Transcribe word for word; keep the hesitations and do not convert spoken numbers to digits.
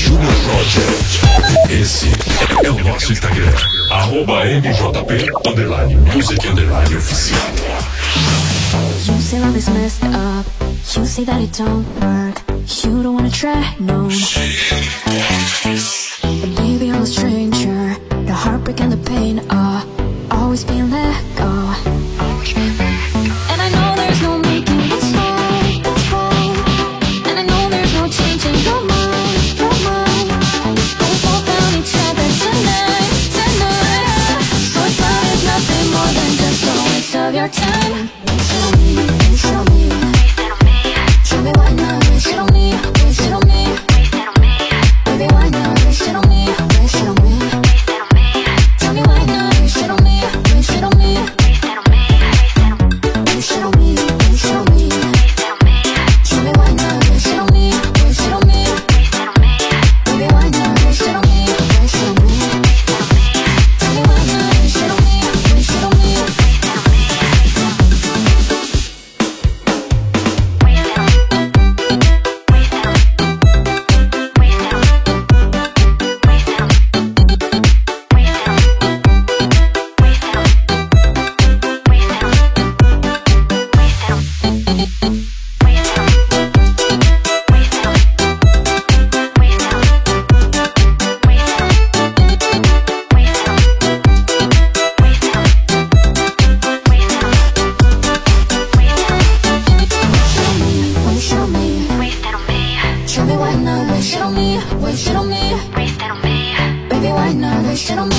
Júnior Project. Esse é o nosso Instagram. Arroba M J P underline music underline oficial. You say love is messed up. You say that it don't work. You don't wanna try, no. But baby, I'm a stranger. The heartbreak and the pain are always being let go. And I know there's no making what's right, what's right. And I know there's no changing your mind, your mind. But we both found each other tonight, tonight. So it's love is nothing more than just a waste of your time. Show me, show me. Show me why not, waste it on me, waste it on me. Baby, why not, waste it on me, waste it on me. Tell me why not, waste it on me, waste it on me. Waste it on me, waste it on me. Show me why not, waste it on me, waste it on me. Baby, why not, waste it on me, waste it on me. Tell me why not, waste it on me, waste it on me. Show me why not, waste it on me, waste it on me. Baby, why not, waste it on me.